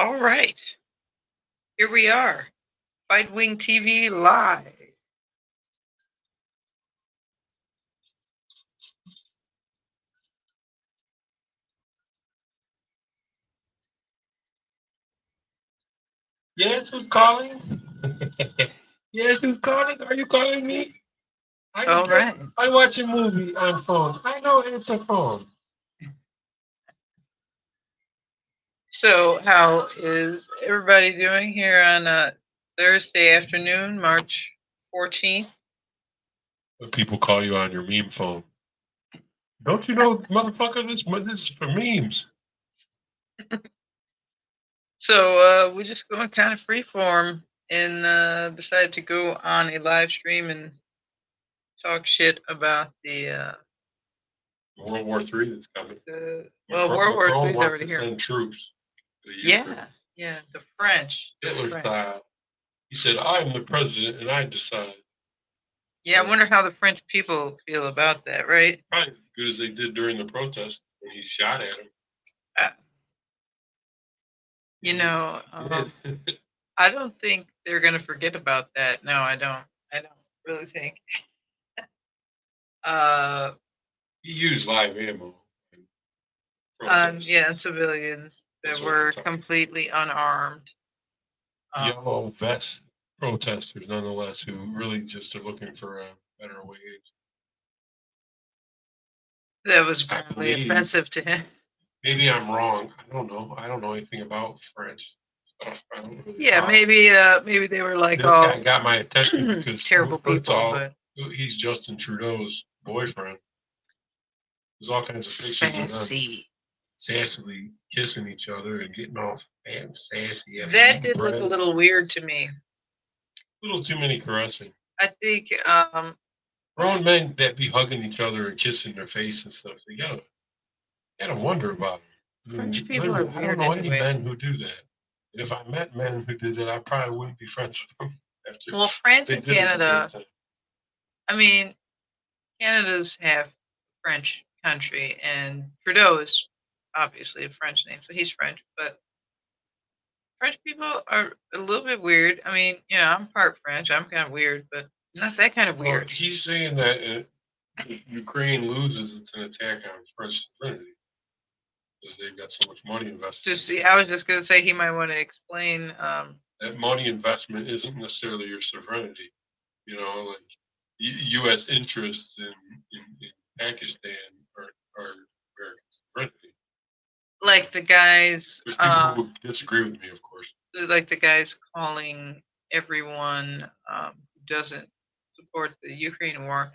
All right, here we are. Fight Wing TV live. Yes, who's calling? Yes, who's calling? Are you calling me? All right. I watch a movie on phone. I know it's a phone. So, how is everybody doing here on Thursday afternoon, March 14th? When people call you on your meme phone. Don't you know, motherfucker, this is for memes. So, we're just going kind of freeform and decided to go on a live stream and talk shit about the World War III that's coming. World War Macron III is wants already to here. send troops to Ukraine. Yeah, the French. Hitler French. style. He said, I'm the president and I decide. Yeah, I wonder how the French people feel about that, right? Probably as good as they did during the protest when he shot at him. You know, I don't think they're going to forget about that. No, I don't. I don't really think. He used live ammo. Yeah, and civilians that were completely unarmed. Yellow vest protesters, nonetheless, who really just are looking for a better wage. That was apparently offensive to him. Maybe I'm wrong. I don't know. I don't know anything about French stuff. I don't really Yeah, maybe they were like, this guy got my attention because terrible first people. of all, But he's Justin Trudeau's boyfriend. There's all kinds of pictures of them sassily kissing each other and getting all fat and sassy. That did look a little weird to me. A little too many caressing. I think grown men that be hugging each other and kissing their face and stuff. You gotta wonder about it. French people are weird. I don't know any men who do that. And if I met men who did that, I probably wouldn't be friends with them. Well, France and Canada. I mean, Canada's half French country, and Trudeau is obviously a French name, so he's French. But French people are a little bit weird. I mean, yeah, I'm part French. I'm kind of weird, but not that kind of weird. Well, he's saying that if Ukraine loses, it's an attack on French sovereignty because they've got so much money invested. I was just going to say he might want to explain. That money investment isn't necessarily your sovereignty. You know, like U.S. interests in Pakistan are American sovereignty. Like the guys. There's people who disagree with me, of course. Like the guys calling everyone who doesn't support the Ukraine war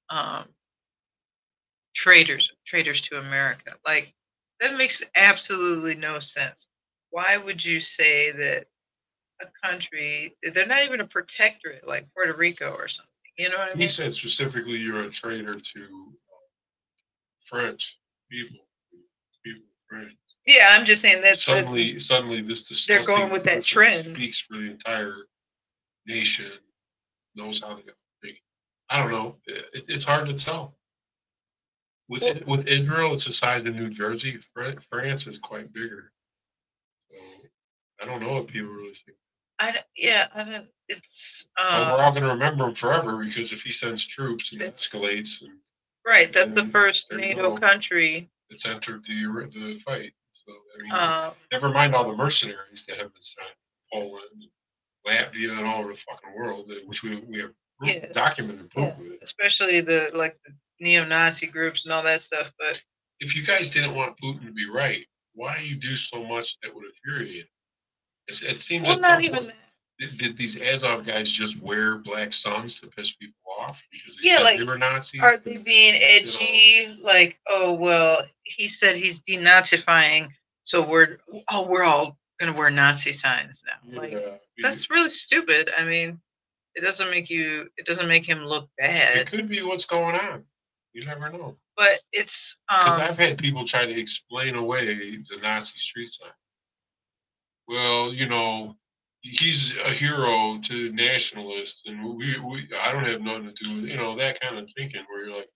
traitors to America. Like, that makes absolutely no sense. Why would you say that a country, they're not even a protectorate like Puerto Rico or something? You know what I mean? He said specifically you're a traitor to French people. French. Yeah, I'm just saying that suddenly this disgusting they're going with that trend. Speaks for the entire nation, knows how to think. I don't know. It's hard to tell. With Israel, it's the size of New Jersey. France is quite bigger. So I don't know what people really think. I don't. It's. Well, we're all going to remember him forever because if he sends troops and escalates, and right, that's the first NATO country that's entered the fight. So I mean, never mind all the mercenaries that have been sent, Poland, Latvia, and all over the fucking world, which we have documented proof with. Especially the neo-Nazi groups and all that stuff. But if you guys didn't want Putin to be right, why do you do so much that would infuriate him? It seems not even that. Did these Azov guys just wear black suns to piss people off because they said they were Nazis? Are they being edgy? Like, oh well, he said he's denazifying, so we're all gonna wear Nazi signs now. Like, that's really stupid. I mean, it doesn't make him look bad. It could be what's going on. You never know. But it's because I've had people try to explain away the Nazi street sign. Well, you know, he's a hero to nationalists, and we I don't have nothing to do with that kind of thinking. Where you're like,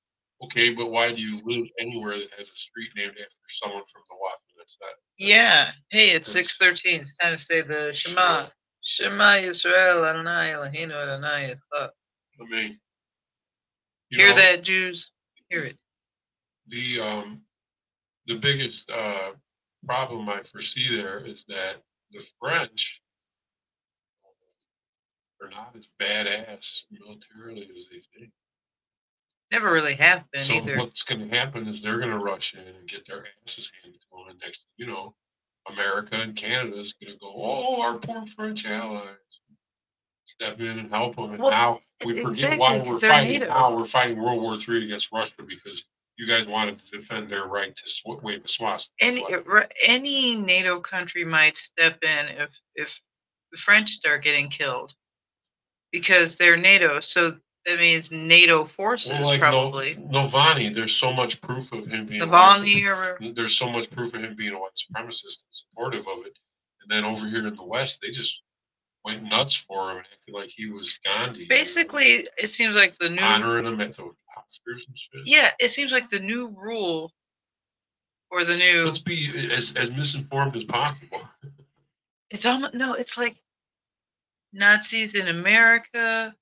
Okay, but why do you live anywhere that has a street named after someone from the Waffen-SS? Yeah. Hey, it's 6:13. It's time to say the Shema. Shema Yisrael Adonai Eloheinu Adonai Echad. I mean, hear that, Jews? Hear it. The biggest problem I foresee there is that the French are not as badass militarily as they think. Never really have been so either. What's going to happen is they're going to rush in and get their asses handed to them. And next, America and Canada is going to go, oh, our poor French allies. Step in and help them. And now we forget why we're fighting. NATO. Now we're fighting World War III against Russia because you guys wanted to defend their right to wave a swastika. Any NATO country might step in if the French start getting killed because they're NATO. So that means NATO forces, probably. Navalny, there's so much proof of him being there's so much proof of him being a white supremacist and supportive of it. And then over here in the West, they just went nuts for him and acted like he was Gandhi. Basically, it seems like the new honoring him at the Oscars and shit. Yeah, it seems like the new rule or the new. Let's be as misinformed as possible. It's almost no. It's like Nazis in America.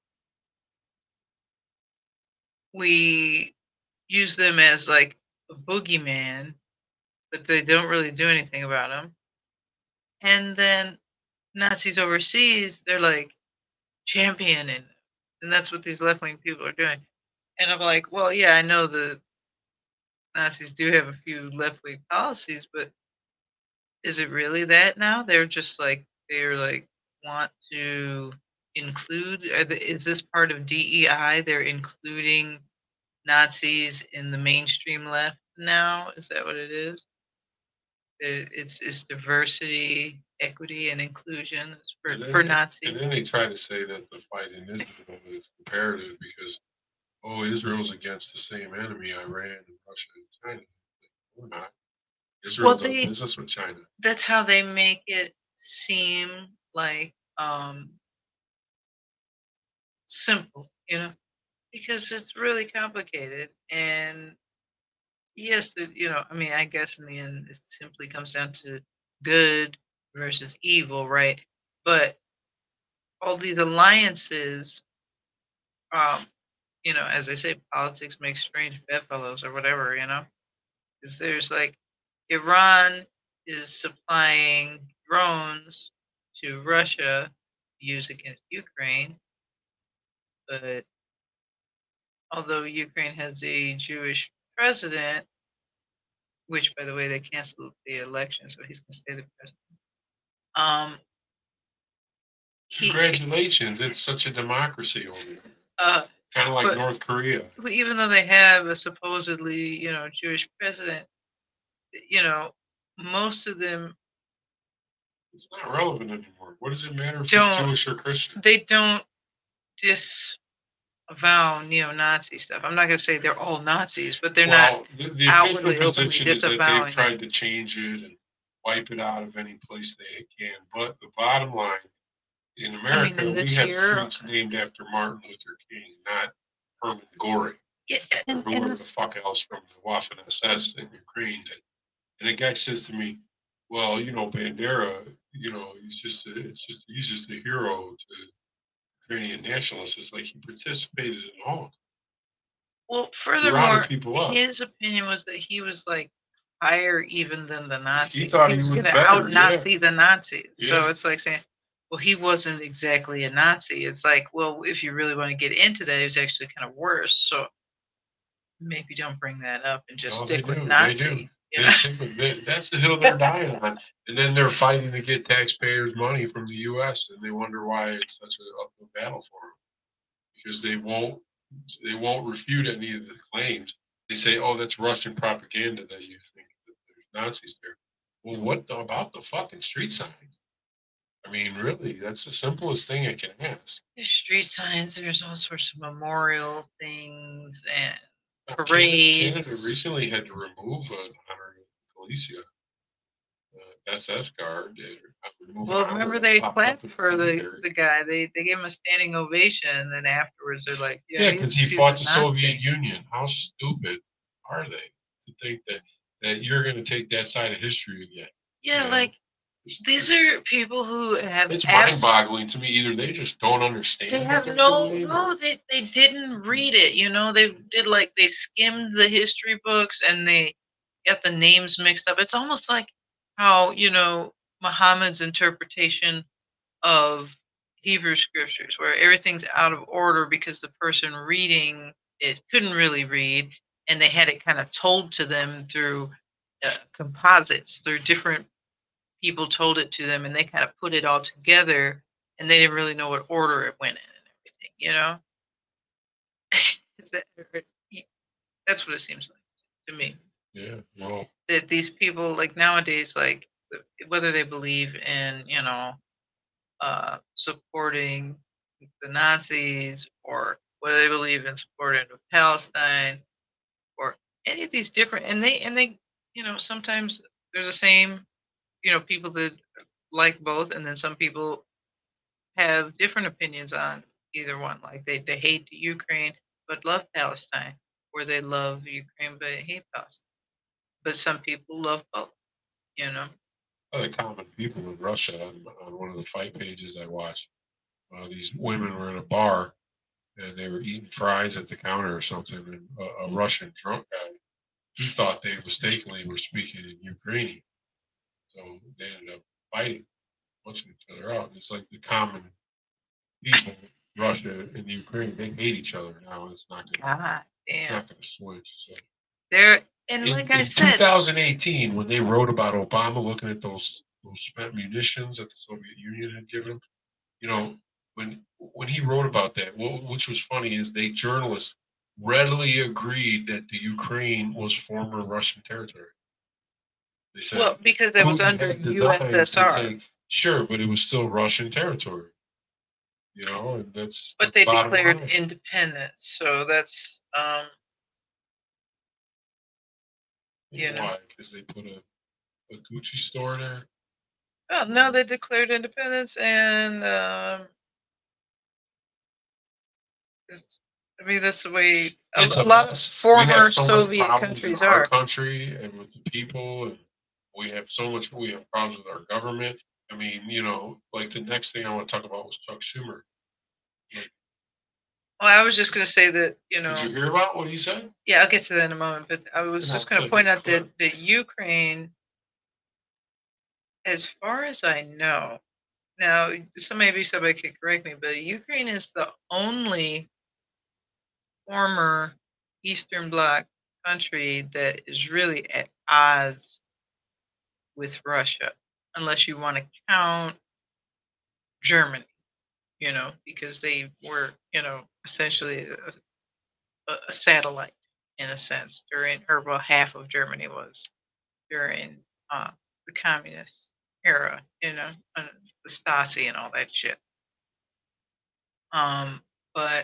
We use them as like a boogeyman, but they don't really do anything about them. And then Nazis overseas, they're like championing, and that's what these left-wing people are doing. And I'm like, well, yeah, I know the Nazis do have a few left-wing policies, but is it really that now? They're want to include. Is this part of DEI? They're including Nazis in the mainstream left now. Is that what it is? It's diversity, equity, and inclusion for Nazis. And then they try to say that the fight in Israel is comparative because, Israel's against the same enemy, Iran and Russia and China. We're not. Israel does business with China. That's how they make it seem like simple, because it's really complicated. And yes, I guess in the end, it simply comes down to good versus evil, right? But all these alliances, as I say, politics makes strange bedfellows or whatever, because there's like Iran is supplying drones to Russia to use against Ukraine, but although Ukraine has a Jewish president, which, by the way, they canceled the election, so he's going to stay the president. Congratulations! It's such a democracy over there. Kind of like North Korea. Even though they have a supposedly, Jewish president, most of them. It's not relevant anymore. What does it matter if it's Jewish or Christian? They don't disavow neo-Nazi stuff. I'm not going to say they're all Nazis, but they're not the outwardly openly disavowing. That they've tried to change it and wipe it out of any place they can. But the bottom line, in America, we have streets named after Martin Luther King, not Herman Goring, or whoever the fuck else from the Waffen-SS in Ukraine. And the guy says to me, "Well, Bandera, he's just a hero to Ukrainian nationalists." It's like he participated in all. Well, furthermore, his opinion was that he was like higher even than the Nazis. He thought he was going to out-Nazi the Nazis. Yeah. So it's like saying, well, he wasn't exactly a Nazi. It's like, well, if you really want to get into that, he was actually kind of worse. So maybe don't bring that up and just stick with Nazi. That's the hill they're dying on. And then they're fighting to get taxpayers' money from the U.S. and they wonder why it's such an uphill battle for them. Because they won't refute any of the claims. They say, "Oh, that's Russian propaganda that you think that there's Nazis there." Well, what about the fucking street signs? I mean, really, that's the simplest thing I can ask. There's street signs. There's all sorts of memorial things and parades. Canada recently had to remove an honorary Galicia SS guard. Well, remember they clapped for the guy. They gave him a standing ovation, and then afterwards they're like, yeah, because he fought the Soviet Union. How stupid are they to think that you're going to take that side of history again? Yeah, like these are people who have. It's mind-boggling to me. Either they just don't understand. They have no. They didn't read it. You know, they did like they skimmed the history books and they got the names mixed up. It's almost like how Muhammad's interpretation of Hebrew scriptures, where everything's out of order because the person reading it couldn't really read, and they had it kind of told to them through composites, through different people told it to them, and they kind of put it all together, and they didn't really know what order it went in and everything. That's what it seems like to me. Yeah, well, that these people, like nowadays, like whether they believe in supporting the Nazis, or whether they believe in supporting Palestine, or any of these different, and they sometimes there's the same people that like both, and then some people have different opinions on either one. Like they hate Ukraine but love Palestine, or they love Ukraine but hate Palestine. But some people love both, The common people in Russia, on one of the fight pages I watched, these women were in a bar and they were eating fries at the counter or something, and a Russian drunk guy, he thought they mistakenly were speaking in Ukrainian. So they ended up fighting, punching each other out. It's like the common people, Russia and Ukraine, they hate each other now. It's not going to switch. So. And like I said, 2018, when they wrote about Obama looking at those spent munitions that the Soviet Union had given him, when he wrote about that, which was funny, is journalists readily agreed that the Ukraine was former Russian territory. They said, well, because it was under USSR. Sure, but it was still Russian territory. And that's. But they declared independence, so that's. Why? Because they put a Gucci store there. Well, no, they declared independence, and that's the way a lot of former Soviet countries are. Our country and with the people, and we have problems with our government. I mean, like the next thing I want to talk about was Chuck Schumer. Well, I was just going to say that, Did you hear about what he said? Yeah, I'll get to that in a moment. But I was just going to point out that Ukraine, as far as I know, now somebody could correct me, but Ukraine is the only former Eastern Bloc country that is really at odds with Russia, unless you want to count Germany, because they were, essentially a satellite in a sense half of Germany was during the communist era, the Stasi and all that shit. But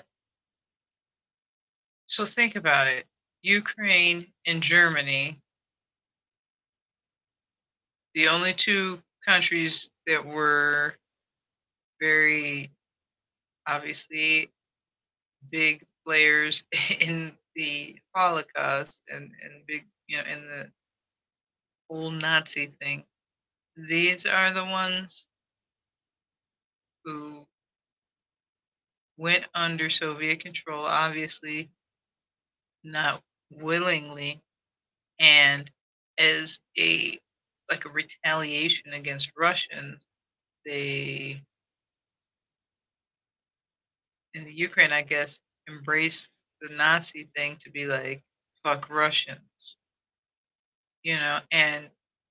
so think about it. Ukraine and Germany, the only two countries that were very obviously big players in the Holocaust and big, in the whole Nazi thing. These are the ones who went under Soviet control, obviously not willingly, and as a retaliation against Russians, they in the Ukraine, I guess, embraced the Nazi thing to be like, fuck Russians, and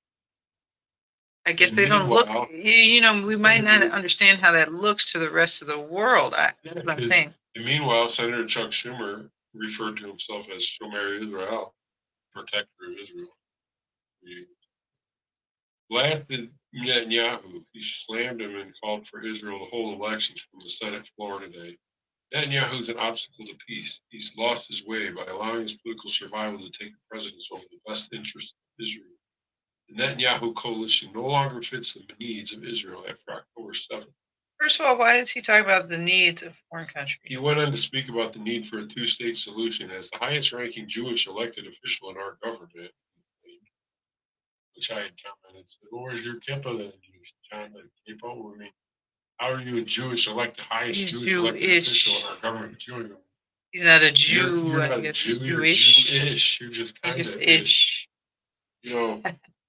I guess they don't look, we might not understand how that looks to the rest of the world. That's what I'm saying. And meanwhile, Senator Chuck Schumer referred to himself as Shomer Israel, protector of Israel. He blasted Netanyahu. He slammed him and called for Israel to hold elections from the Senate floor today. Netanyahu's an obstacle to peace. He's lost his way by allowing his political survival to take the precedence over the best interest of Israel. The Netanyahu coalition no longer fits the needs of Israel after October 7th. First of all, why does he talk about the needs of foreign countries? He went on to speak about the need for a two-state solution as the highest-ranking Jewish elected official in our government, which I had commented, said, well, where's your kippah then, John? Like, kippah? I mean, how are you a Jewish elected, highest Jewish elected official in our government? He's not a Jew. You're not a Jew. You're Jewish. You're just kind of ish. You know,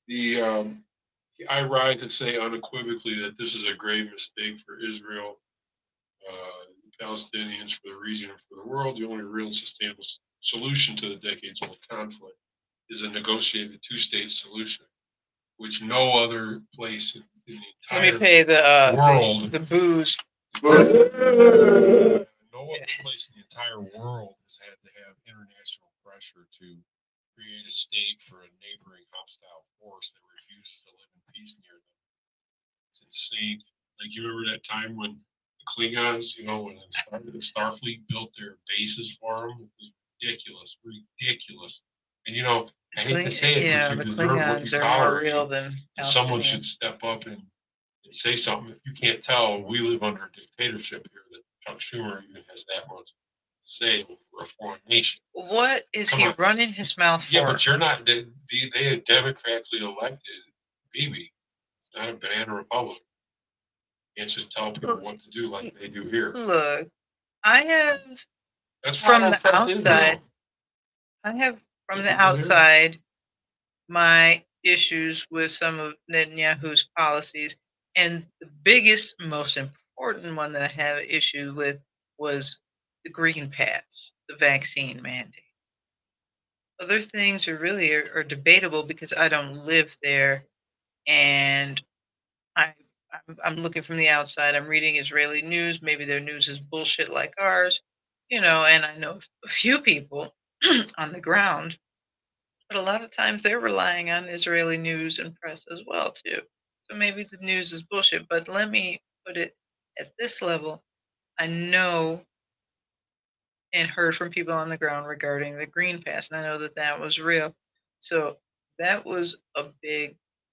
I rise to say unequivocally that this is a grave mistake for Israel, the Palestinians, for the region, and for the world. The only real and sustainable solution to the decades-old conflict is a negotiated two-state solution, which no other place in the entire Let me pay the world, the booze. No other place in the entire world has had to have international pressure to create a state for a neighboring hostile force that refuses to live in peace near them. It's insane. Like, you remember that time when the Klingons, when the Starfleet built their bases for them? It was ridiculous. And I hate to say it, but you deserve what you tolerate. Someone should step up and say something. If you can't tell, we live under a dictatorship here that Chuck Schumer even has that much to say over a foreign nation. What is he running his mouth for? Yeah, but you're not. They are democratically elected. Bibi. It's not a banana republic. You can't just tell people what to do like they do here. Look, I have from the outside. I have from the outside my issues with some of Netanyahu's policies. And the biggest, most important one that I have an issue with was the Green Pass, the vaccine mandate. Other things are really are debatable because I don't live there, and I'm looking from the outside. I'm reading Israeli news. Maybe their news is bullshit like ours, and I know a few people on the ground, but a lot of times they're relying on Israeli news and press as well too. So maybe the news is bullshit, but let me put it at this level. I know and heard from people on the ground regarding the Green Pass, and I know that that was real. So that was a big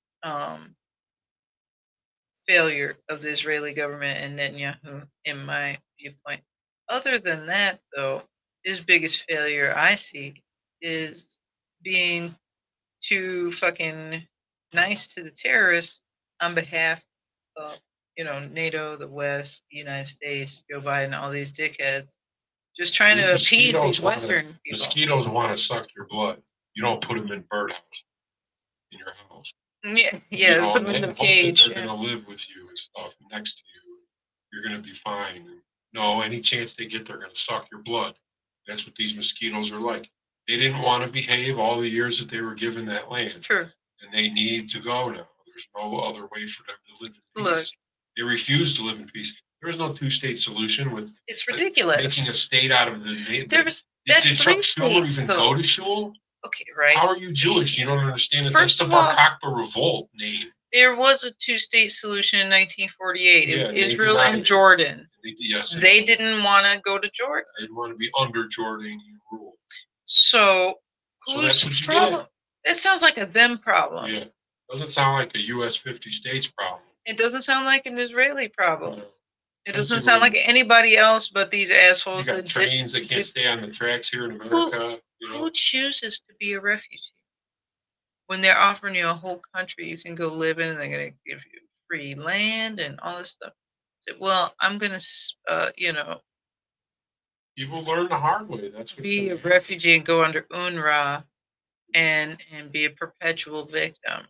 failure of the Israeli government and Netanyahu, in my viewpoint. Other than that, though, his biggest failure I see is being too fucking nice to the terrorists on behalf of, NATO, the West, the United States, Joe Biden, all these dickheads, just trying to appease these Western people. Mosquitoes want to suck your blood. You don't put them in birdhouse in your house. Yeah, put them in the cage. They're gonna live with you and stuff next to you. You're gonna be fine. No, any chance they get, they're gonna suck your blood. That's what these mosquitoes are like. They didn't want to behave all the years that they were given that land. True. And they need to go now. There's no other way for them to live in peace. Look, they refuse to live in peace. There is no two-state solution with. It's ridiculous. Making a state out of the. That's did three Chuck states, even though. Go to shul? Okay, right. How are you Jewish? You don't understand that. First That's the Bar Kokhba revolt name. There was a two-state solution in 1948. Yeah, it was Israel and Jordan. Yes, they didn't want to go to Jordan. They didn't want to be under Jordanian rule. So that's what you problem? It sounds like a them problem. Yeah. Doesn't sound like a U.S. 50 states problem. It doesn't sound like an Israeli problem. No. It doesn't sound like anybody else but these assholes. You got trains that can't stay on the tracks here in America. Who chooses to be a refugee? When they're offering you a whole country you can go live in, and they're going to give you free land and all this stuff. Well, I'm going to, People learn the hard way. That's what be a refugee and go under UNRWA and be a perpetual victim.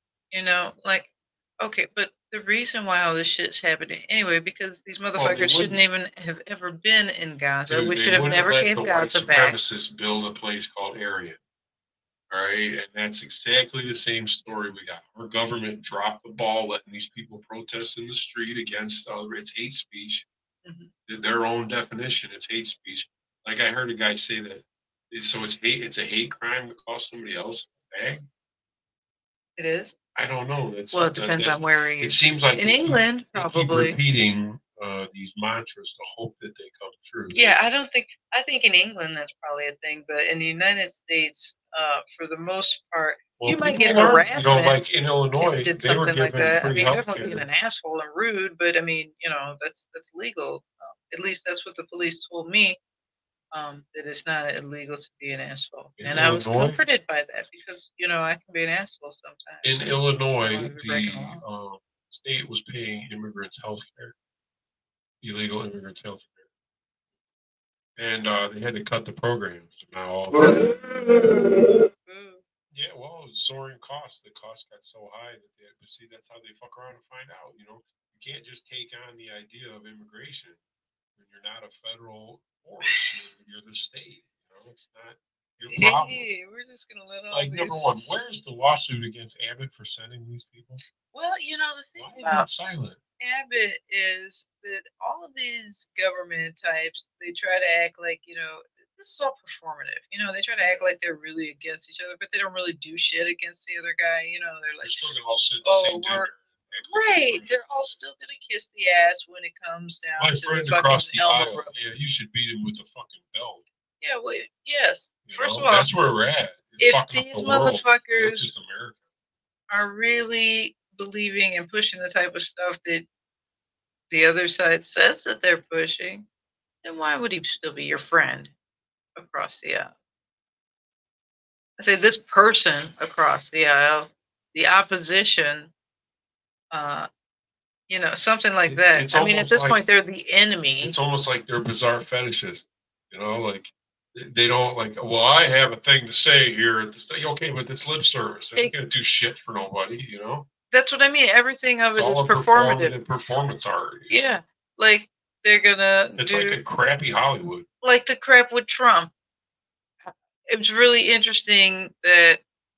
Okay, but the reason why all this shit's happening anyway, because these motherfuckers shouldn't even have ever been in Gaza. We should have never gave Gaza back. White supremacists build a place called Aryan. All right, and that's exactly the same story we got. Our government dropped the ball, letting these people protest in the street against it's hate speech. Mm-hmm. Their own definition, it's hate speech. Like I heard a guy say that, so it's hate. It's a hate crime to call somebody else a bag. It is. I don't know. It depends on where he is. It seems like in England, probably keep repeating these mantras to hope that they come true. Yeah, I think in England that's probably a thing, but in the United States, for the most part, you might get harassment. You know, like in Illinois, did they were something like given that. I free mean, definitely healthcare. being an asshole and rude, but I mean, you know, that's legal. At least that's what the police told me. That it's not illegal to be an asshole, and I was comforted by that because you know I can be an asshole sometimes. In Illinois, the state was paying immigrants health care, illegal immigrants health care, and they had to cut the programs. Now, yeah, well, it was soaring costs. The costs got so high that they, but see, that's how they fuck around and find out. You know, you can't just take on the idea of immigration when you're not a federal force. You're the state. You know, it's not your problem. Hey, we're just gonna let all like these... number one, where's the lawsuit against Abbott for sending these people? Well, you know the thing about silent? Abbott is that all of these government types, they try to act like, you know, this is all performative. You know, they try to act like they're really against each other, but they don't really do shit against the other guy. You know, they're like, still gonna all sit the same dinner. Right, they're all still gonna kiss the ass when it comes down my to friend the across the aisle. Yeah, you should beat him with a fucking belt. Yeah, well, yes. First of all, that's where we're at. If these motherfuckers are really believing and pushing the type of stuff that the other side says that they're pushing, then why would he still be your friend across the aisle? I say this person across the aisle, the opposition, you know, something like that. I mean, at this point, they're the enemy. It's almost like they're bizarre fetishists. You know, like they don't like. Well, I have a thing to say here at the state. Okay, but it's lip service. They're not gonna do shit for nobody. You know. That's what I mean. Everything of it is performative. Performance art. Yeah, like they're gonna. It's like a crappy Hollywood. Like the crap with Trump. It was really interesting that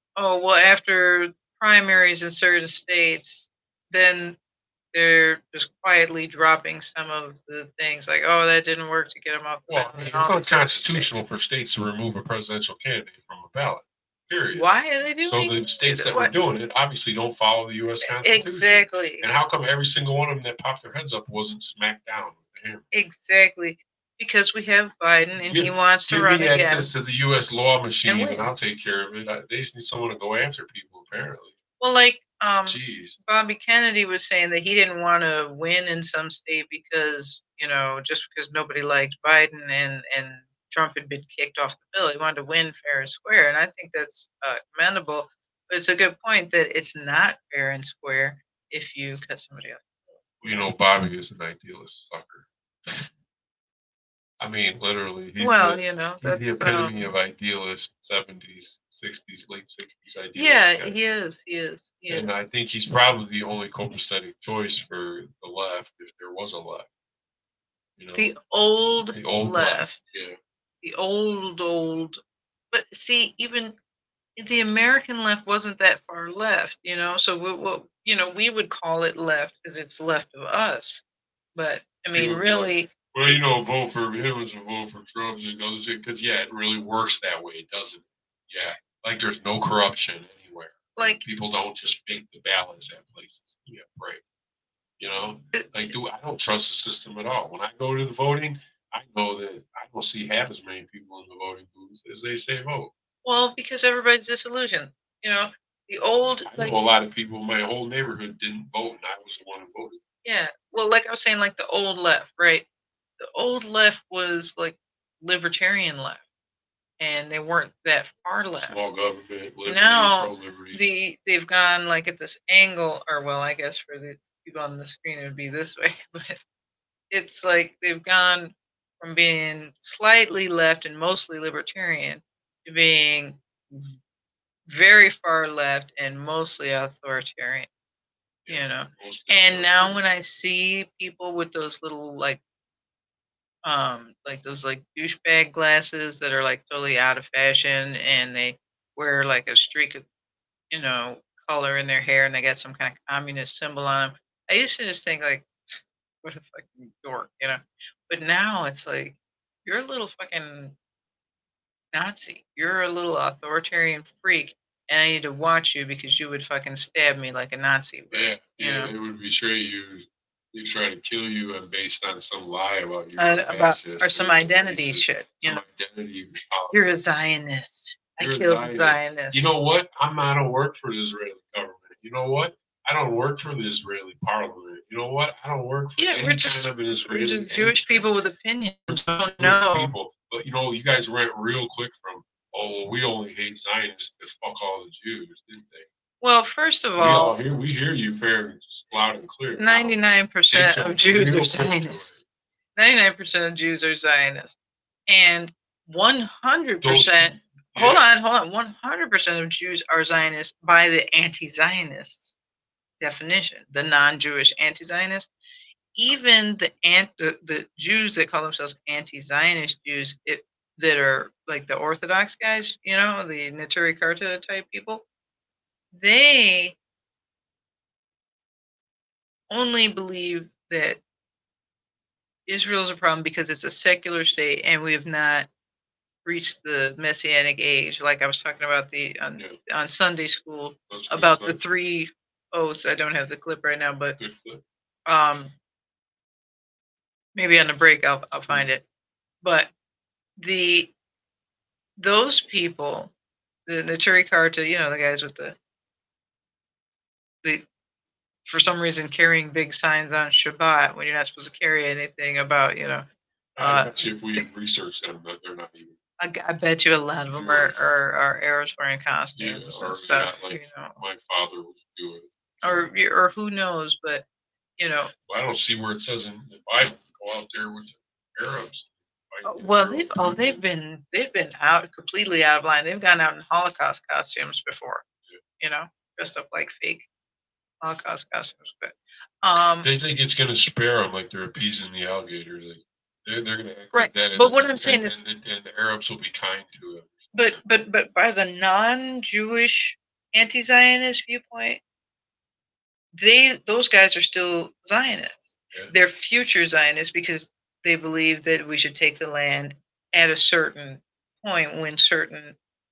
after primaries in certain states, then they're just quietly dropping some of the things like, that didn't work to get them off the ballot. I mean, it's unconstitutional for states to remove a presidential candidate from a ballot. Period. Why are they doing it? So the states that were doing it obviously don't follow the U.S. Constitution. Exactly. And how come every single one of them that popped their heads up wasn't smacked down with the hammer? Exactly. Because we have Biden and he wants to run again. Give me access to the U.S. law machine and I'll take care of it. They just need someone to go after people, apparently. Well, like Bobby Kennedy was saying that he didn't want to win in some state because, you know, just because nobody liked Biden and Trump had been kicked off the bill. He wanted to win fair and square. And I think that's commendable. But it's a good point that it's not fair and square if you cut somebody off. You know, Bobby is an idealist sucker. I mean, literally. He's the epitome of idealist 70s, 60s, late 60s idealist. Yeah, guy. He is. And I think he's probably the only copacetic choice for the left, if there was a left. You know, the old left. Yeah. The old. But see, even the American left wasn't that far left, you know? So, we would call it left because it's left of us. But, I mean, really... Well, you know, vote for him is a vote for Trump. Because, it really works that way, doesn't it? Yeah. Like, there's no corruption anywhere. Like, people don't just fake the ballots at places. Yeah, right. You know? Like, I don't trust the system at all. When I go to the voting, I know that I don't see half as many people in the voting booth as they say vote. Well, because everybody's disillusioned. You know, the old... I know a lot of people in my whole neighborhood didn't vote, and I was the one who voted. Yeah. Well, like I was saying, like the old left, right? The old left was like libertarian left, and they weren't that far left. Small government, liberty, now pro-liberty. They've gone like at this angle, or well, I guess for the people on the screen it would be this way, but it's like they've gone from being slightly left and mostly libertarian to being very far left and mostly authoritarian. You know, and now when I see people with those little like those like douchebag glasses that are like totally out of fashion, and they wear like a streak of, you know, color in their hair, and they got some kind of communist symbol on them. I used to just think like, what a fucking dork, you know. But now it's like, you're a little fucking Nazi. You're a little authoritarian freak, and I need to watch you because you would fucking stab me like a Nazi would. Yeah, it would betray you. They try to kill you and based on some lie about you. Or some identity shit. You know, identity. You're a Zionist. I killed Zionists. You know what? I'm not to work for the Israeli government. You know what? I don't work for the Israeli parliament. You know what? I don't work for any kind of an Israeli. We're just Jewish people with opinions. People. But you guys went real quick from, oh, well, we only hate Zionists to fuck all the Jews, didn't they? Well, first of all, we hear you fair loud and clear. 99% of Jews are Zionists. 99% of Jews are Zionists, and 100%. Hold on. 100% of Jews are Zionists by the anti-Zionists definition, the non-Jewish anti-Zionists. Even the Jews that call themselves anti-Zionist Jews, that are like the Orthodox guys, the Neturei Karta type people, they only believe that Israel is a problem because it's a secular state and we have not reached the Messianic age. Like I was talking about on Sunday school about the 3 oaths. I don't have the clip right now, but maybe on the break I'll find it. But those people, the Neturei Karta, the guys with the for some reason carrying big signs on Shabbat when you're not supposed to carry anything about, I bet you if we research them, but they're not even. I bet you a lot of them are Arabs wearing costumes and stuff. Like my father would do it. Or who knows, but Well, I don't see where it says in the Bible go out there with the Arabs. Well, they've been completely out of line. They've gone out in Holocaust costumes before, dressed up like fake Holocaust costumes. But they think it's going to spare them like they're appeasing the alligator. They're going to act right. Like that. But what I'm saying is, and the Arabs will be kind to it. But by the non-Jewish anti-Zionist viewpoint, those guys are still Zionists. Yeah. They're future Zionists because they believe that we should take the land at a certain point when certain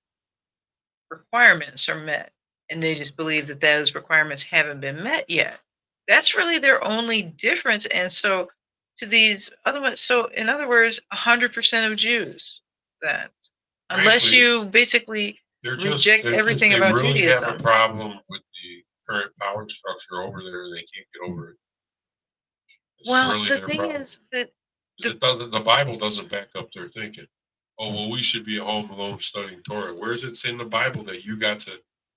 requirements are met. And they just believe that those requirements haven't been met yet. That's really their only difference. And so to these other ones, so in other words, 100% of Jews then. Unless you basically reject everything about Judaism. They really have a problem with the current power structure over there. They can't get over it. Well, really the thing is that the Bible doesn't back up their thinking. Oh, well, we should be at home alone studying Torah. Where does it say in the Bible that you got to,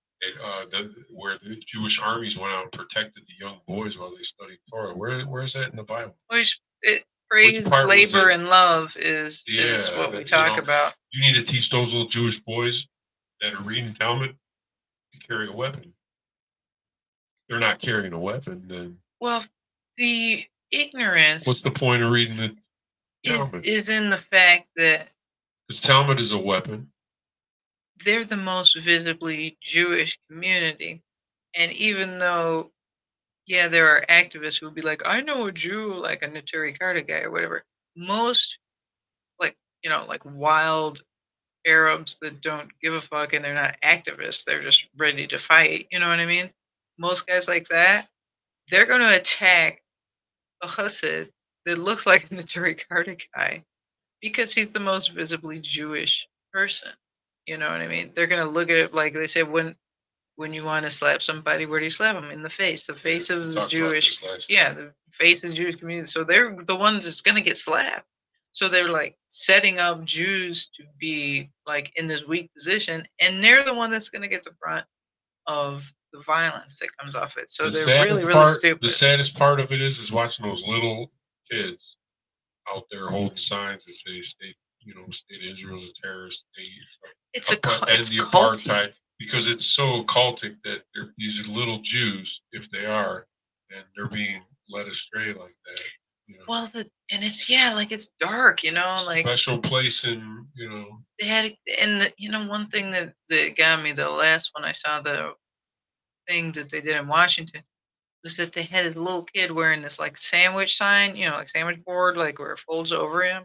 where the Jewish armies went out and protected the young boys while they studied Torah? Where is that in the Bible? Praise, labor, and love is what we talk about. You need to teach those little Jewish boys that are reading Talmud to carry a weapon. They're not carrying a weapon, then. Well, the ignorance. What's the point of reading the Talmud? Is in the fact that. Because Talmud is a weapon. They're the most visibly Jewish community. And even though, there are activists who would be like, I know a Jew, like a Neturei Karta guy or whatever. Most, like wild Arabs that don't give a fuck and they're not activists. They're just ready to fight. You know what I mean? Most guys like that, they're going to attack a chassid that looks like a Neturei Karta guy because he's the most visibly Jewish person. You know what I mean? They're going to look at it like they say, when you want to slap somebody, where do you slap them? In the face. The face of the Jewish, the face of the Jewish community. So they're the ones that's going to get slapped. So they're like setting up Jews to be like in this weak position, and they're the one that's going to get the brunt of the violence that comes off it. So they're really, really stupid. The saddest part of it is watching those little kids out there holding signs that say state Israel is a terrorist state. It's the apartheid, because it's so occultic that they're these little Jews, if they are, and they're being led astray like that. Well, and it's it's dark, like special place in they had, and one thing that got me, the last one I saw, the thing that they did in Washington, was that they had a little kid wearing this like sandwich sign, like sandwich board, like where it folds over him,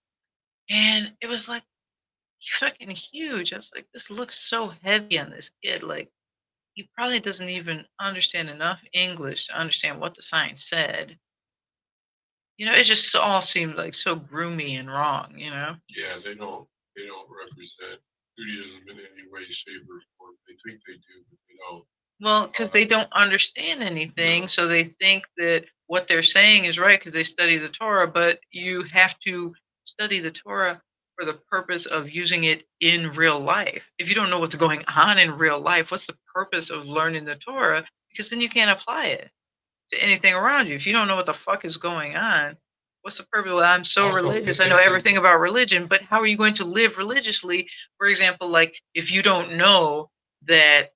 and it was like fucking huge. I was like, this looks so heavy on this kid, like he probably doesn't even understand enough English to understand what the sign said. It just all seemed like so groomy and wrong, Yeah, they don't represent Judaism in any way, shape, or form. They think they do, but they don't. Well, because they don't understand anything, No. so they think that what they're saying is right because they study the Torah, but you have to study the Torah for the purpose of using it in real life. If you don't know what's going on in real life, what's the purpose of learning the Torah? Because then you can't apply it to anything around you. If you don't know what the fuck is going on, what's the purpose? Well, I'm so Also, religious. I know everything about religion, but how are you going to live religiously? For example, like if you don't know that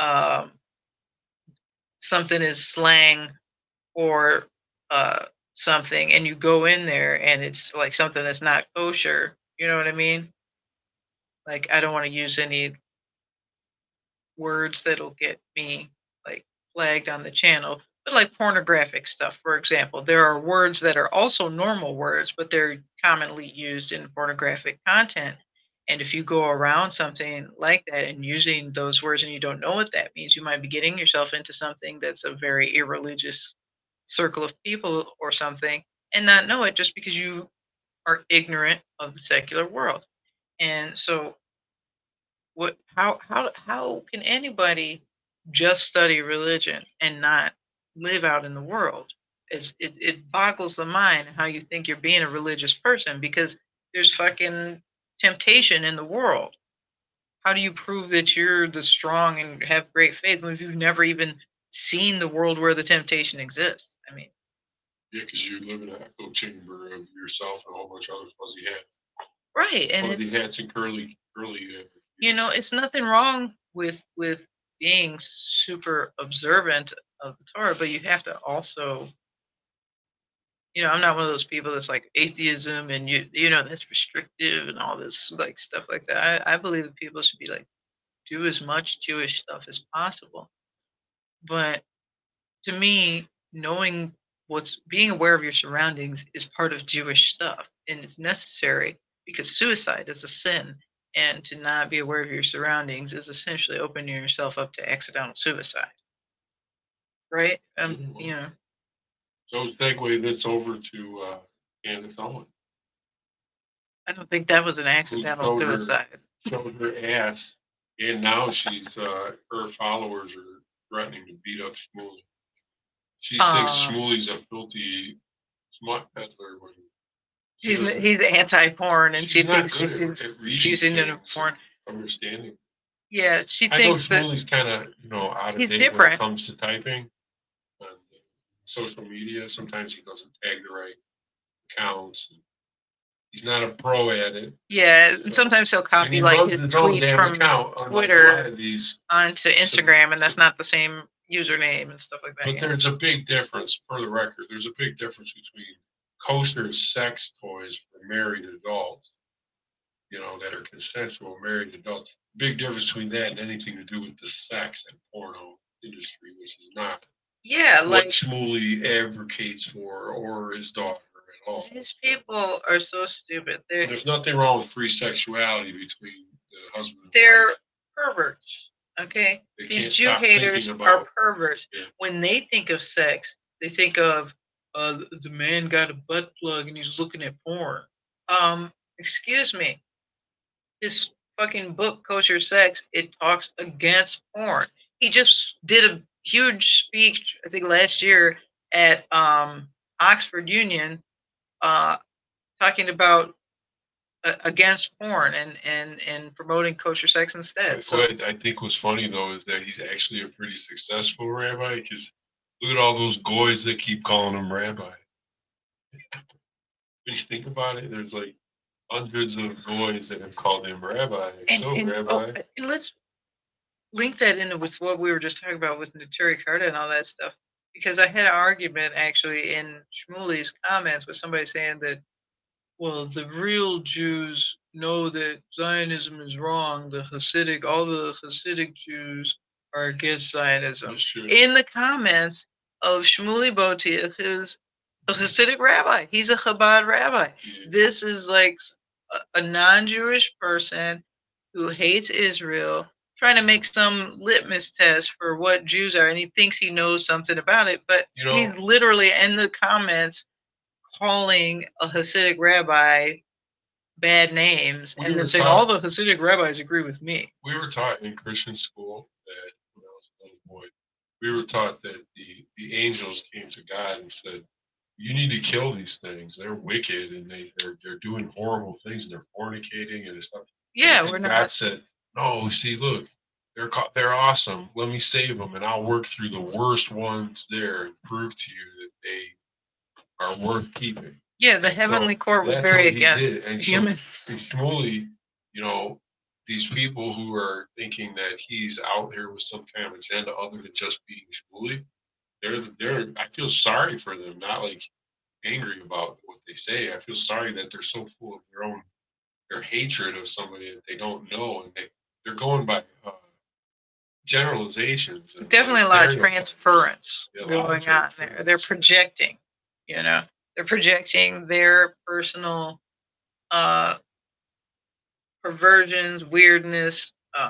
something is slang or something, and you go in there and it's like something that's not kosher, you know what I mean? Like I don't want to use any words that'll get me like flagged on the channel, but like pornographic stuff, for example. There are words that are also normal words, but they're commonly used in pornographic content. And if you go around something like that and using those words and you don't know what that means, you might be getting yourself into something that's a very irreligious circle of people or something and not know it just because you are ignorant of the secular world. And so what how can anybody just study religion and not live out in the world? It boggles the mind how you think you're being a religious person because there's fucking temptation in the world. How do you prove that you're the strong and have great faith when you've never even seen the world where the temptation exists? I mean, yeah, because you live in an echo chamber of yourself and a whole bunch of other fuzzy hats. right, and fuzzy hats and curly. You know, it's nothing wrong with being super observant of the Torah, but you have to also, I'm not one of those people that's like atheism and that's restrictive and all this like stuff like that. I believe that people should be like do as much Jewish stuff as possible. But to me, knowing what's being aware of your surroundings is part of Jewish stuff and it's necessary because suicide is a sin. And to not be aware of your surroundings is essentially opening yourself up to accidental suicide. Right? So segue this over to Candace Owens. I don't think that was an accidental suicide. Showed her ass, and now she's her followers are threatening to beat up Shmuley. She thinks Shmuley's a filthy smut peddler when he's anti-porn, and she thinks she's into porn. Understanding. Yeah, she thinks I know Shmuley's kind of out of he's date different when it comes to typing on social media. Sometimes he doesn't tag the right accounts. He's not a pro at it. Yeah, and sometimes he'll copy like his tweet from Twitter onto Instagram, and that's not the same username and stuff like that. But there's a big difference, for the record. There's a big difference between kosher sex toys for married adults, that are consensual married adults. Big difference between that and anything to do with the sex and porno industry, which is not. Yeah, like what Shmuley advocates for or his daughter. These people are so stupid. There's nothing wrong with free sexuality between the husband and they're wife. Perverts, okay? These Jew haters are perverts. Yeah. When they think of sex, they think of the man got a butt plug and he's looking at porn. Excuse me. This fucking book, Kosher Sex, it talks against porn. He just did a huge speech, I think last year at Oxford Union, talking about against porn and promoting kosher sex instead. So what I think was funny though is that he's actually a pretty successful rabbi because look at all those goys that keep calling him rabbi. When you think about it, there's like hundreds of goys that have called him rabbi. Rabbi. And let's link that into with what we were just talking about with Neturei Karta and all that stuff. Because I had an argument actually in Shmuley's comments with somebody saying that, well, the real Jews know that Zionism is wrong. All the Hasidic Jews are against Zionism. In the comments of Shmuley Boteach, who's a Hasidic rabbi. He's a Chabad rabbi. Yeah. This is like a non-Jewish person who hates Israel, trying to make some litmus test for what Jews are, and he thinks he knows something about it, but he's literally in the comments calling a Hasidic rabbi bad names and then saying all the Hasidic rabbis agree with me. We were taught in Christian school that when I was a little boy, we were taught that the angels came to God and said, "You need to kill these things. They're wicked and they're doing horrible things and they're fornicating and stuff." Yeah, and God said, "No, see, look, they're awesome. Let me save them, and I'll work through the worst ones there and prove to you that they are worth keeping." Yeah, the heavenly court was very against humans. So, Shmuley, these people who are thinking that he's out here with some kind of agenda other than just being Shmuley, I feel sorry for them, not like angry about what they say. I feel sorry that they're so full of their hatred of somebody that they don't know, and they're going by generalizations. Definitely a lot of transference going on there. They're projecting, they're projecting their personal perversions, weirdness,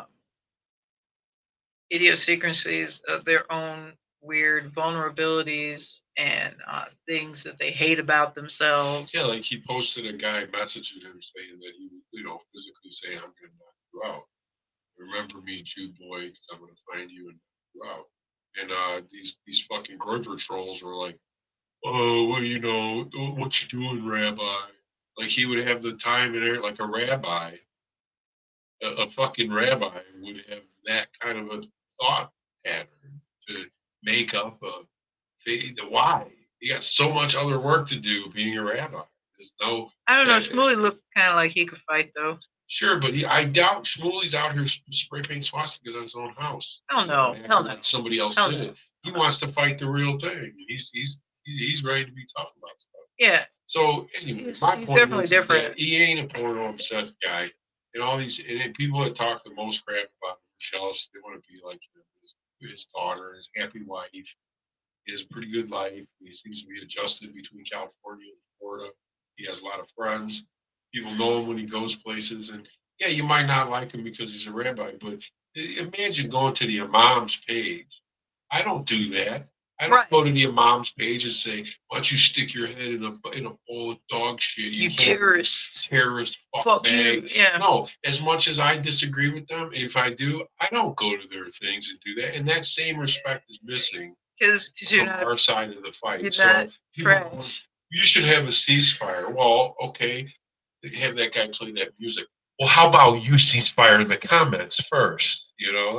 idiosyncrasies of their own weird vulnerabilities and things that they hate about themselves. Yeah, like he posted a guy messaging him saying that he would, physically say, "I'm going to knock you out. Remember me, Jew boy, because I'm going to find you and knock you out." And these fucking Groiper trolls were like, "Oh, well, what you doing, Rabbi?" Like he would have the time and air like a rabbi. A fucking rabbi would have that kind of a thought pattern to make up why. You got so much other work to do being a rabbi. There's no. I don't know. Shmuley looked kind of like he could fight, though. Sure, but I doubt Shmuley's out here spray painting swastikas on his own house. Hell no. Hell no. Somebody else did it. He wants to fight the real thing. He's ready to be tough about stuff. Yeah. So anyway, he's definitely different. He ain't a porno obsessed guy. And all these people that talk the most crap about him are jealous. They want to be like his daughter, his happy wife. He has a pretty good life. He seems to be adjusted between California and Florida. He has a lot of friends. People know him when he goes places. And yeah, you might not like him because he's a rabbi, but imagine going to the imam's page. I don't do that. I don't go to the imam's page and say, "Why don't you stick your head in a bowl of dog shit? You terrorist, fuck bag." Yeah. No, as much as I disagree with them, if I do, I don't go to their things and do that. And that same respect is missing because from our side of the fight. You're not friends. You should have a ceasefire. Well, okay, have that guy play that music. Well, how about you ceasefire in the comments first? You know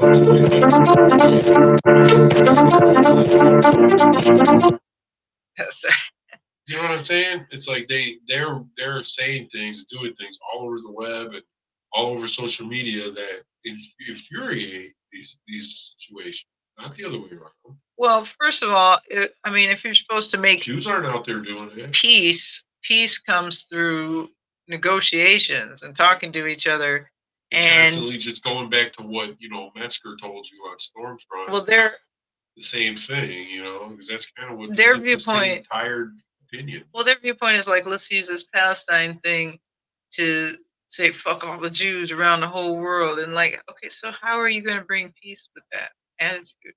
what I'm saying? It's like they're saying things, doing things all over the web and all over social media that infuriate these situations. Not the other way around. Well, first of all, if you're supposed to make Jews aren't out there doing it. Peace comes through negotiations and talking to each other. And constantly just going back to what Metzger told you on Stormfront. Well, they're the same thing, because that's kind of what their viewpoint. Tired opinion. Well, their viewpoint is like, let's use this Palestine thing to say fuck all the Jews around the whole world, and like, okay, so how are you going to bring peace with that attitude?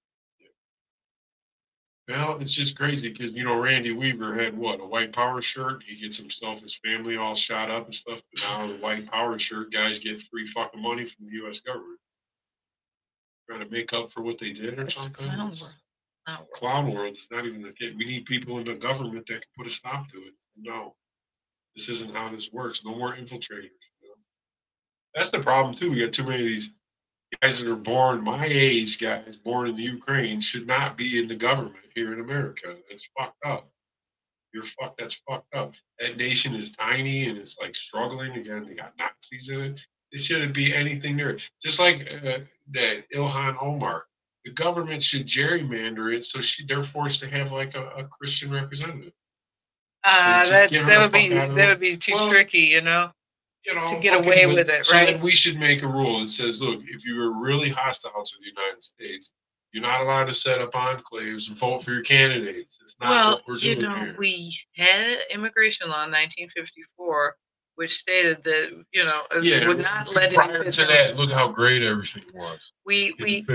Well, it's just crazy because, Randy Weaver had a white power shirt. He gets himself, his family all shot up and stuff. But now the white power shirt guys get free fucking money from the U.S. government. Trying to make up for what they did or something. Clown world. It's not even the kid. We need people in the government that can put a stop to it. No, this isn't how this works. No more infiltrators. That's the problem, too. We got too many of these guys that are born, my age guys, born in the Ukraine, should not be in the government here in America. That's fucked up. That's fucked up. That nation is tiny and it's like struggling again. They got Nazis in it. It shouldn't be anything there. Just like that Ilhan Omar. The government should gerrymander it so they're forced to have like a Christian representative. That would be too tricky, to get away with it, so right? Then we should make a rule that says, look, if you are really hostile to the United States, you're not allowed to set up enclaves and vote for your candidates. It's not what we're doing here. We had an immigration law in 1954, which stated that, would not let prior to that, look how great everything was. We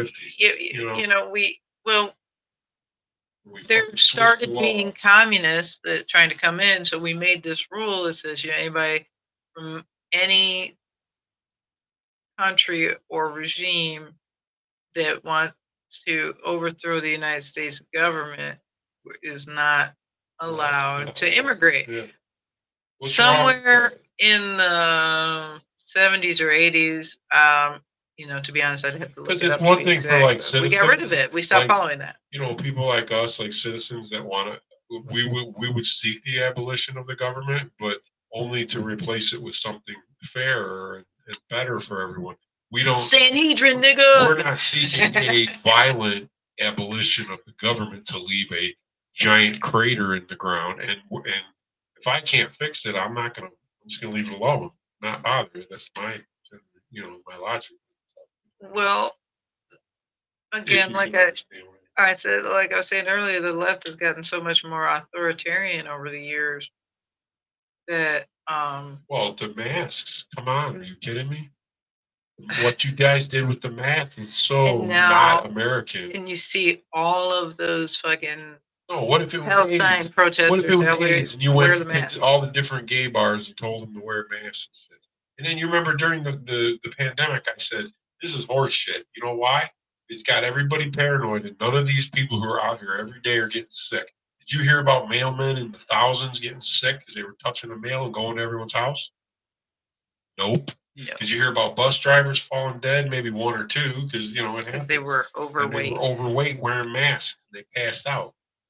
there started being communists that trying to come in, so we made this rule that says, anybody from any country or regime that wants to overthrow the United States government is not allowed to immigrate. Yeah. Somewhere in the 70s or 80s, to be honest, I'd have to look it up. Because it's one thing for like citizens. We got rid of it. We stopped following that. People like us, like citizens that want to, we would seek the abolition of the government, but only to replace it with something fairer and better for everyone. We don't. Sanhedrin, nigga. We're not seeking a violent abolition of the government to leave a giant crater in the ground. And if I can't fix it, I'm just gonna leave it alone, not bother. That's my logic. Well, again, like I said, like I was saying earlier, the left has gotten so much more authoritarian over the years that well, the masks. Come on, are you kidding me? What you guys did with the masks is so not American. And you see all of those fucking what if it was Palestine AIDS? protesters? What if it was AIDS and you went to all the different gay bars and told them to wear masks? And then you remember during the pandemic, I said, this is horse shit. You know why? It's got everybody paranoid, and none of these people who are out here every day are getting sick. Did you hear about mailmen in the thousands getting sick because they were touching the mail and going to everyone's house? Nope. Yeah. Did you hear about bus drivers falling dead? Maybe one or two, because it happened. They were overweight. They were overweight, wearing masks. They passed out.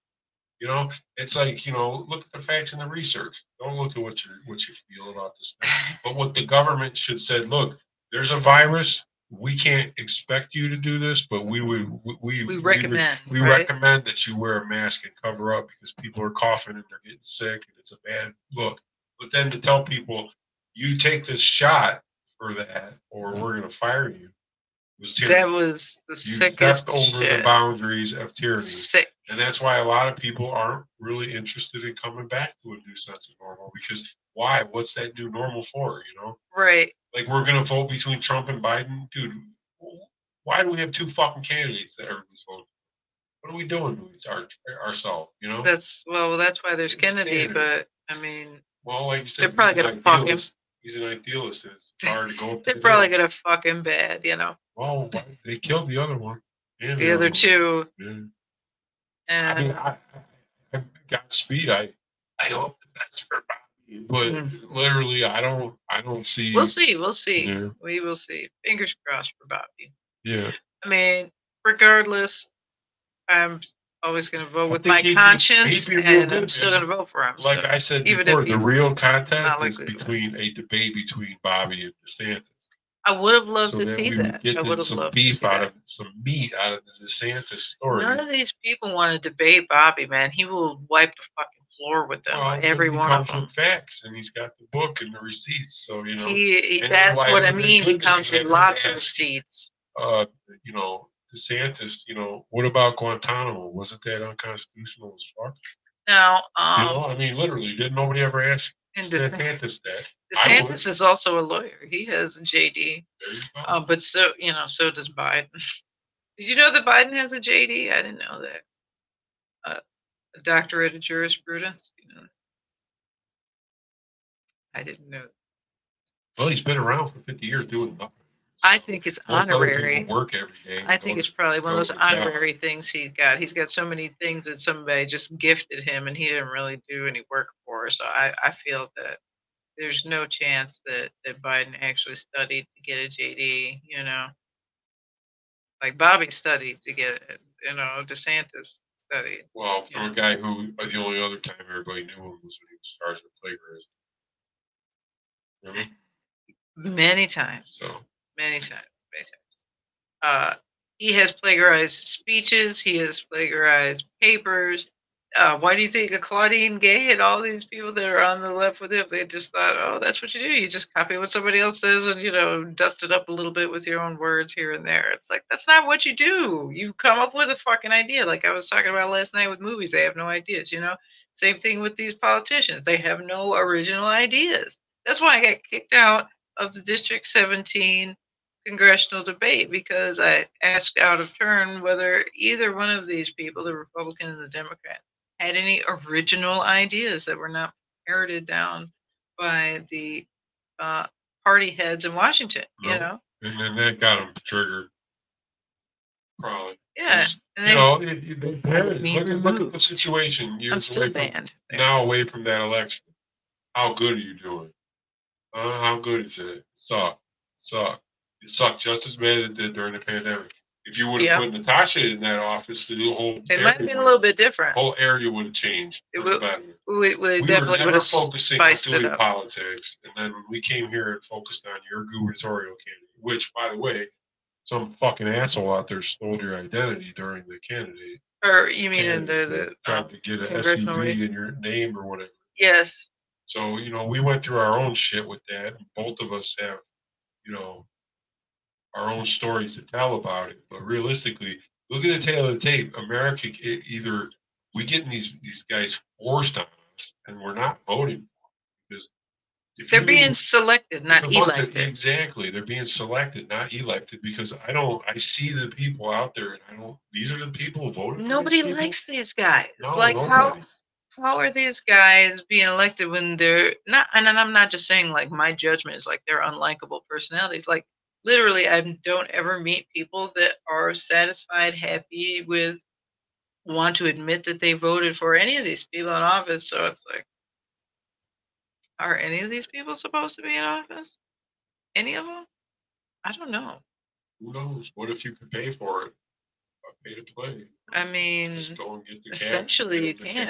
It's like look at the facts and the research. Don't look at what you feel about this thing. But what the government should said, look, there's a virus. We can't expect you to do this, but we recommend. We recommend that you wear a mask and cover up because people are coughing and they're getting sick and it's a bad look. But then to tell people, you take this shot for that, or we're going to fire you. That was the sickest shit. Over the boundaries of tyranny. Sick. And that's why a lot of people aren't really interested in coming back to a new sense of normal. Because why? What's that new normal for? Right. Like we're going to vote between Trump and Biden? Dude, why do we have two fucking candidates that everybody's voting? What are we doing to ourselves, That's why there's Kennedy, but I mean. Well, like you said, they're probably going to fuck him. He's an idealist. It's hard to go up they're probably going to fuck him bad, Well, they killed the other one. The other two. Yeah. And I mean, I Godspeed. I hope the best for Bobby, but literally, I don't see. We'll see. Yeah. We will see. Fingers crossed for Bobby. Yeah. I mean, regardless, I'm always going to vote with my conscience, and I'm still going to vote for him. Like I said before, the real contest is between a debate between Bobby and DeSantis. I would have loved to see that. I would have loved some meat out of the DeSantis story. None of these people want to debate Bobby, man. He will wipe the fucking floor with them. Every one of them. He comes from facts, and he's got the book and the receipts. So that's what I mean. He comes with lots of receipts. DeSantis, what about Guantanamo? Wasn't that unconstitutional as fuck? No. I mean, literally, didn't nobody ever ask DeSantis that? DeSantis is also a lawyer. He has a JD. But so does Biden. Did you know that Biden has a JD? I didn't know that. A doctorate in jurisprudence. I didn't know. Well, he's been around for 50 years doing nothing. I think it's honorary. Work every day. I think it's probably one of those honorary things he's got. He's got so many things that somebody just gifted him, and he didn't really do any work for. So I feel that there's no chance that Biden actually studied to get a JD. Like Bobby studied to get it. DeSantis studied. Well, for a guy who the only other time everybody knew him was when he was charged with plagiarism. Many times. Many times. He has plagiarized speeches. He has plagiarized papers. Why do you think Claudine Gay and all these people that are on the left with him, they just thought, oh, that's what you do. You just copy what somebody else says and, dust it up a little bit with your own words here and there. It's like, that's not what you do. You come up with a fucking idea. Like I was talking about last night with movies. They have no ideas, Same thing with these politicians. They have no original ideas. That's why I got kicked out of the District 17 congressional debate, because I asked out of turn whether either one of these people, the Republican and the Democrat, had any original ideas that were not parroted down by the party heads in Washington. Nope. You know, and then that got them triggered. Probably. Yeah. You know, look at the situation. I'm still banned. Now away from that election. How good are you doing? How good is it? Suck. It sucked just as bad as it did during the pandemic. If you would have put Natasha in that office, the whole it might have been a little bit different. Whole area would have changed. It would definitely would have spiced it up. Politics, and then when we came here and focused on your gubernatorial candidate, which, by the way, some fucking asshole out there stole your identity during the candidate. Or you mean in the tried to get an SUV in your name or whatever. Yes. So, you know, we went through our own shit with that. Both of us have, you know, our own stories to tell about it. But realistically, look at the tail of the tape. America, either we getting these guys forced on us and we're not voting for them because they're being selected, not elected. Exactly. They're being selected, not elected, because I see the people out there and these are the people who voted. Nobody likes these guys. No, like nobody. How are these guys being elected when they're not? And I'm not just saying like my judgment is like they're unlikable personalities. Like literally, I don't ever meet people that are satisfied, happy with, want to admit that they voted for any of these people in office. So it's like, are any of these people supposed to be in office? Any of them? I don't know. Who knows? What if you could pay for it? Pay to play. I mean, just go and get the essentially cash, you can.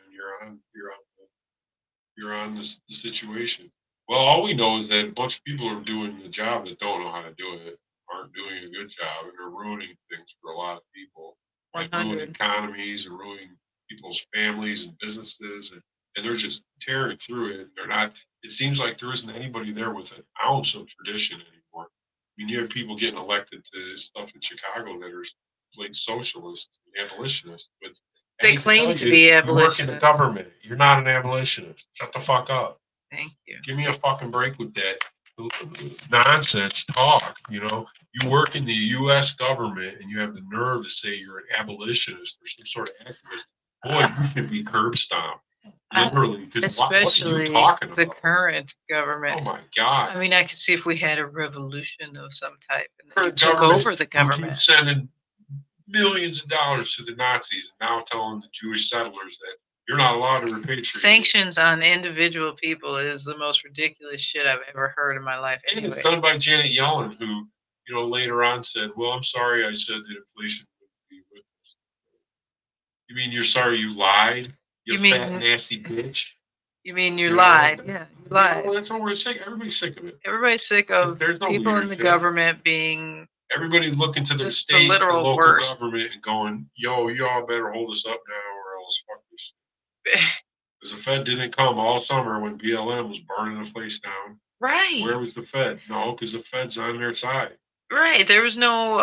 You're on the situation. Well, all we know is that a bunch of people are doing the job that don't know how to do it, aren't doing a good job, and are ruining things for a lot of people. Like ruining economies and ruining people's families and businesses, and they're just tearing through it. They're not. It seems like there isn't anybody there with an ounce of tradition anymore. I mean, you have people getting elected to stuff in Chicago that are like socialists, abolitionists, but they claim to be abolitionists. You work in the government. You're not an abolitionist. Shut the fuck up. Thank you. Give me a fucking break with that nonsense talk. You know, you work in the U.S. government and you have the nerve to say you're an abolitionist or some sort of activist. Boy, you should be curb stomped. Literally, especially what the current government. Oh my God! I mean, I could see if we had a revolution of some type and you took over the government, sending millions of dollars to the Nazis, and now telling the Jewish settlers that you're not allowed to repatriate. Sanctions on individual people is the most ridiculous shit I've ever heard in my life. Anyway. And it's done by Janet Yellen, who, you know, later on said, "Well, I'm sorry, I said that inflation would be with us." You mean you're sorry you lied? You fat, nasty bitch. You mean you lied? Yeah, you lied. Well, that's what we're sick. Everybody's sick of it. Everybody's sick of people in the government being. Everybody looking to the state, the local government, and going, "Yo, y'all better hold us up now, or else fuck this." Because the Fed didn't come all summer when BLM was burning the place down. Right. Where was the Fed? No, because the Fed's on their side. Right. There was no,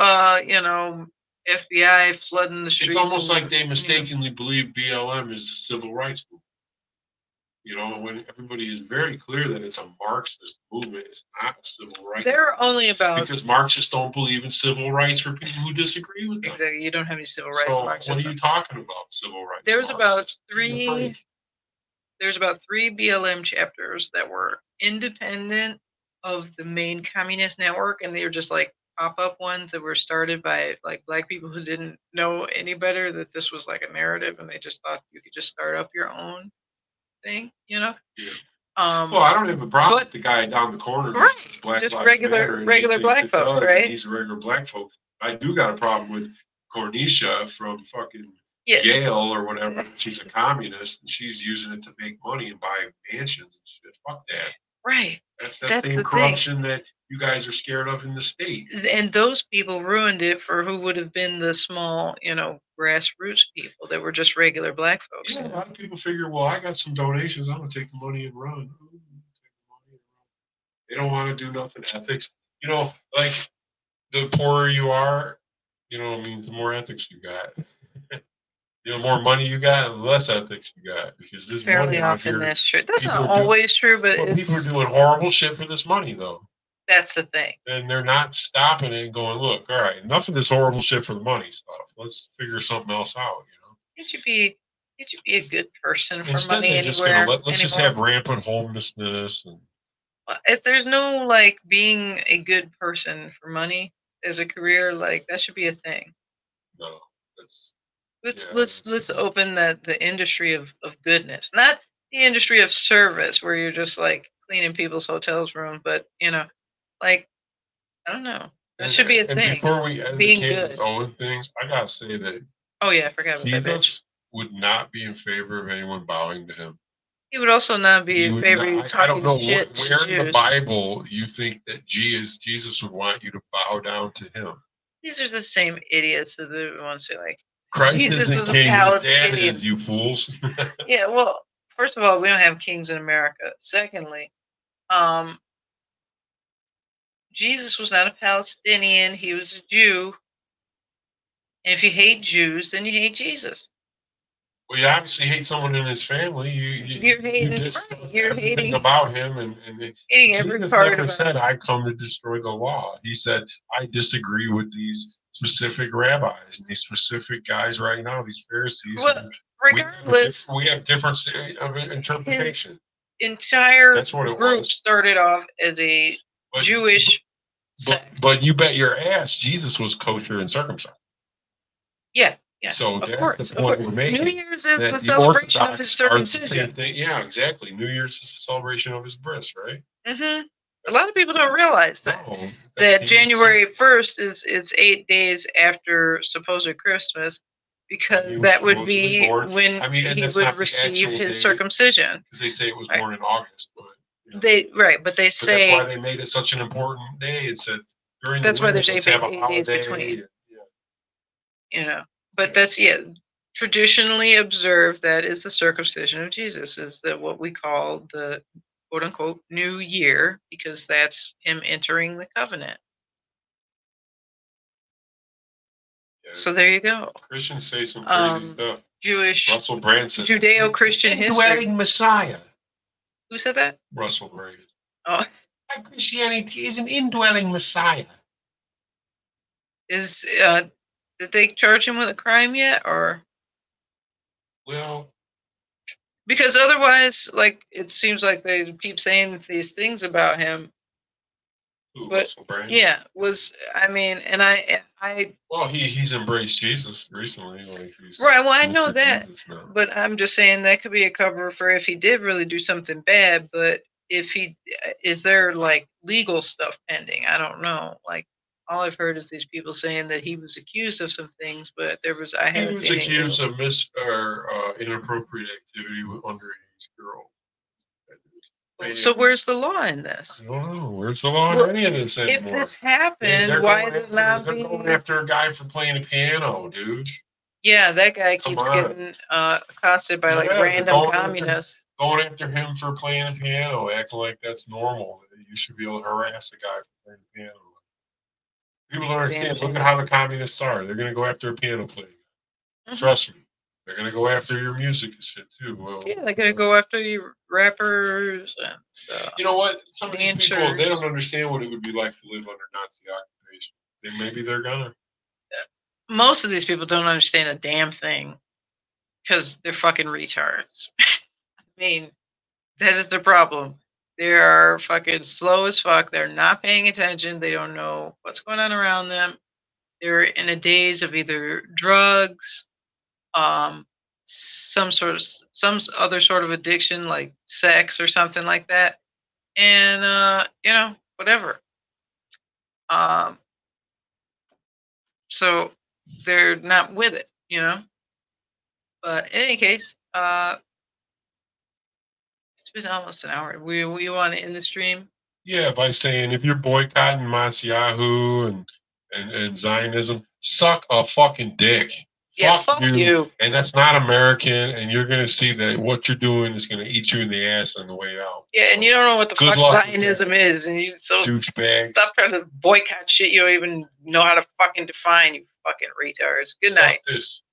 FBI flooding the streets. It's almost like they mistakenly believe BLM is the civil rights movement. You know, when everybody is very clear that it's a Marxist movement, it's not a civil rights. They're only about because Marxists don't believe in civil rights for people who disagree with them. Exactly, you don't have any civil rights. So what are you talking about? Civil rights. There's about three BLM chapters that were independent of the main communist network, and they were just like pop-up ones that were started by like black people who didn't know any better that this was like a narrative, and they just thought you could just start up your own thing, you know. Yeah. Well, I don't have a problem with the guy down the corner, right? Just regular black folk, right? He's a regular black folk. I do got a problem with Cornisha from fucking Yale or whatever. She's a communist and she's using it to make money and buy mansions and shit. Fuck that. Right. That's the same corruption that you guys are scared of in the state. And those people ruined it for who would have been the small, grassroots people that were just regular black folks. Yeah, a lot of people figure, well, I got some donations. I'm going to take the money and run. They don't want to do nothing. Ethics. Like the poorer you are, means the more ethics you got. The more money you got, the less ethics you got. Because this fairly money often here, that's true. That's not always true, but people are doing horrible shit for this money, though. That's the thing. And they're not stopping it and going, look, all right, enough of this horrible shit for the money stuff. Let's figure something else out, Can't you be a good person for Instead, money they're anywhere? Let's just have rampant homelessness and if there's no like being a good person for money as a career, like that should be a thing. No, let's open the industry of goodness, not the industry of service where you're just like cleaning people's hotels room, but like I don't know. That should be a thing. Before we end the Candace Owens things, I gotta say that. Oh yeah, I forgot about that. Jesus would not be in favor of anyone bowing to him. He would also not be in favor of talking shit. I don't know where in the Bible you think that Jesus would want you to bow down to him. These are the same idiots that want to say like Christ Jesus was a Palestinian. You fools. Yeah, well, first of all, we don't have kings in America. Secondly, Jesus was not a Palestinian. He was a Jew. And if you hate Jews, then you hate Jesus. Well, you obviously hate someone in his family. You're hating about him, and hating every part never said, "I come to destroy the law." He said, "I disagree with these specific rabbis and these specific guys right now, these Pharisees." Well, regardless, we have different of interpretation. His entire group started off as a Jewish sect. But you bet your ass Jesus was kosher and circumcised. Yeah. Yeah, so that's the point we're making. New Year's is the celebration of his circumcision. Yeah, exactly. New Year's is the celebration of his bris, right? Mm-hmm. A lot of people don't realize that. That January 1st is 8 days after supposed Christmas, because that would be when he would receive his circumcision. Because they say it was born in August. But, but they say that's why they made it such an important day. It said during that's why there's 8 days between. But that's traditionally observed. That is the circumcision of Jesus. Is that what we call the quote unquote New Year, because that's him entering the covenant. Yeah. So there you go. Christians say some crazy stuff. Jewish, Russell Brand said Judeo-Christian history. Indwelling Messiah. Who said that? Russell Brand. Oh, Christianity is an indwelling Messiah. Is did they charge him with a crime yet, or? Well, because otherwise, like it seems like they keep saying these things about him. But yeah, and I. Well, he's embraced Jesus recently, like right. Well, I know that, but I'm just saying that could be a cover for if he did really do something bad. But if is there like legal stuff pending? I don't know. Like all I've heard is these people saying that he was accused of some things, but he was accused of inappropriate activity with underage girl. So where's the law in this? I don't know. Where's the law in any of this anymore? If this happened, why is it not being... They're going after a guy for playing a piano, dude. Yeah, that guy keeps getting accosted by random communists. Going after him for playing a piano, acting like that's normal. You should be able to harass a guy for playing a piano. People don't understand. Look at how the communists are. They're going to go after a piano player. Mm-hmm. Trust me. They're going to go after your music and shit, too. Well, yeah, they're going to go after you rappers. And, you know what? Some of these people, they don't understand what it would be like to live under Nazi occupation. Maybe they're going to. Most of these people don't understand a damn thing because they're fucking retards. I mean, that is the problem. They are fucking slow as fuck. They're not paying attention. They don't know what's going on around them. They're in a daze of either drugs, some other sort of addiction like sex or something like that, and whatever. So they're not with it, But in any case, it's been almost an hour. We want to end the stream? Yeah, by saying if you're boycotting Masiahu and Zionism, suck a fucking dick. Yeah, fuck you. And that's not American, and you're going to see that what you're doing is going to eat you in the ass on the way out. Yeah, and you don't know what the fuck Zionism is, and you douchebag. Stop trying to boycott shit you don't even know how to fucking define, you fucking retards. Good night. This.